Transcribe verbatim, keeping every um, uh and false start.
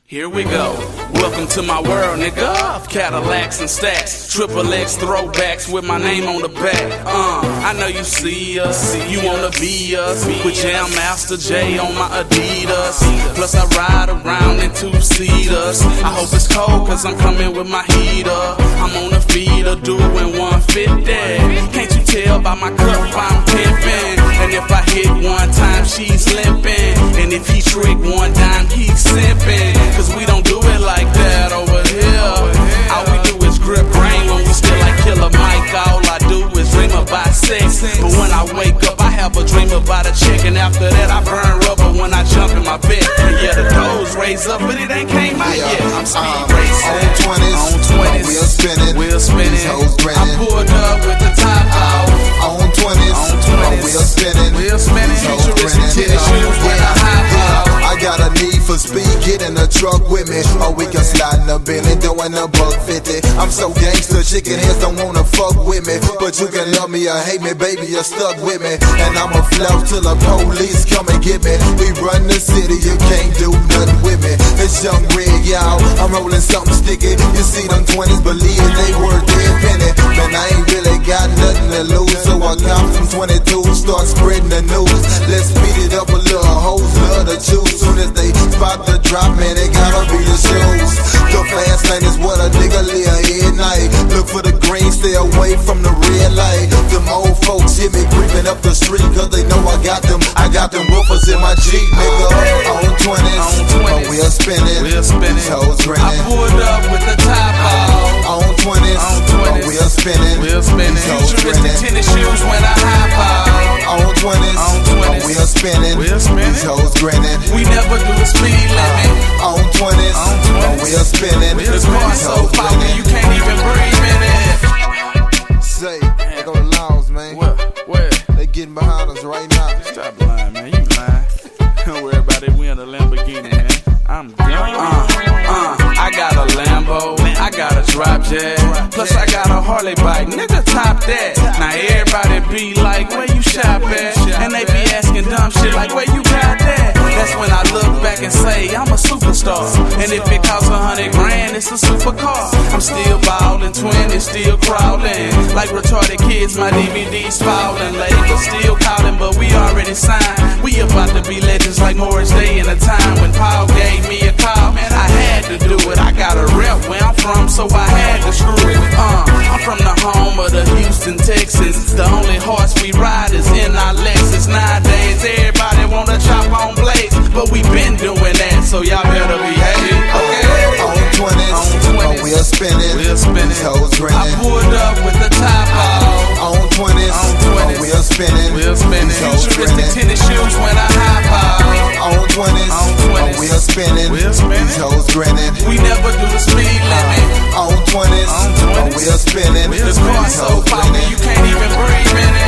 Here we go. Welcome to my world, nigga. Cadillacs and stacks, triple X throwbacks with my name on the back. Uh, I know you see us, you wanna be us. With Jam Master Jay on my Adidas. Plus I ride around in two-seaters. I hope it's cold cause I'm coming with my heater. I'm on a feeder doing one fifty. Can't you tell by my cup I'm pimping? And if I hit one time, she's limping. And if he trick one dime, he's simping. Cause we don't do it like that over here. All we do is grip brain when we still like Killer Mike. All I do is dream about sex. But when I wake up, I have a dream about a chick. And after that, I burn rubber when I jump in my bed. And yeah, the doors raise up, but it ain't came out yet. I'm speed um, racing. On twenties, on twenties, wheel spinning, wheel spinning. I pulled up with the top out. On twenties, on twenties, wheel spinning, wheel spinning. Futuristic tennis shoes with a high out. I got a need for speed, get in the truck with me. Or we can slide in the Bentley, doing a buck fifty. I'm so gangster, chicken heads don't wanna fuck with me. But you can love me or hate me, baby, you're stuck with me. And I'ma flout till the police come and get me. We run the city, you can't do nothing with me. It's Young Red, y'all, I'm rolling something sticky. You see them twenties, believe they worth their penny. Man, I ain't really got nothing to lose, so I count from twenty-two, start spreading the news. Let's speed it up a little, hoes love to choose. Soon as they spot the drop, man, they gotta be the shoes. The fast lane is what a nigga live at night. Look for the green, stay away from the red light. Them old folks hear me creeping up the street, cause they know I got them. I got them woofers in my Jeep, nigga. On twenties, on wheel spinning, wheel spinning. Toes grinning. I pulled up with the top out. On twenties, on wheel spinning, wheel spinning. Futuristic tennis shoes when I hop out. On twenties, on wheel spinning, wheel spinning. Toes grinning. We never do the speed limit. On twenties, on wheel spinning. This car so powerful you can't even breathe in it. Say, they go to Laos, man. Where? Where? They getting behind us right now. Stop lying, man. You lying. Don't worry about it. We in a Lamborghini, man. I'm done. Uh, uh, I got a Lambo. I got a drop jet. Plus I got a Harley bike. Nigga, top that. Now everybody be like, where you shop at? And they be asking dumb shit like, where you got that? That's when I look back and say, I'm a superstar. And if it costs a hundred grand, it's a supercar. I'm still ballin', twenty, still crawling. Like retarded kids, my D V D's falling. Label still calling, but we already signed. We about to be legends like Morris Day in a time when Paul gave me a call. Man, I had to do it. I got a rep where I'm from, so I had to screw it. Uh, I'm from the home of the Houston Texans. The only horse we ride is in our Lexus. Nowadays, everybody wanna chop on blades, but we been doing that, so y'all better behave. Okay. On twenties, on twenties, wheel spinning, wheel spinning, toes grinning. I pulled up with the top out. On twenties, on twenties, wheel spinning, wheel spinning. Futuristic tennis shoes when I hop out. On twenties, on twenties, wheel spinning, wheel spinning, toes grinning. We never do the speed limit. On twenties, on twenties, wheel spinning. This car so powerful you can't even breathe in it.